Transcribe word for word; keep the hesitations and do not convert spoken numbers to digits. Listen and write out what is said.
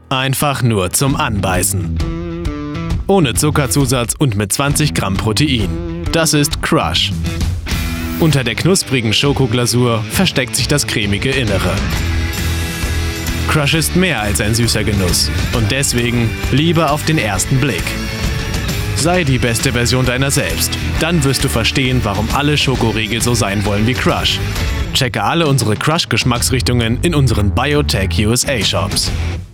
Einfach nur zum Anbeißen. Ohne Zuckerzusatz und mit zwanzig Gramm Protein. Das ist Crush. Unter der knusprigen Schokoglasur versteckt sich das cremige Innere. Crush ist mehr als ein süßer Genuss und deswegen Liebe auf den ersten Blick. Sei die beste Version deiner selbst. Dann wirst du verstehen, warum alle Schokoriegel so sein wollen wie Crush. Checke alle unsere Crush-Geschmacksrichtungen in unseren Biotech U S A Shops.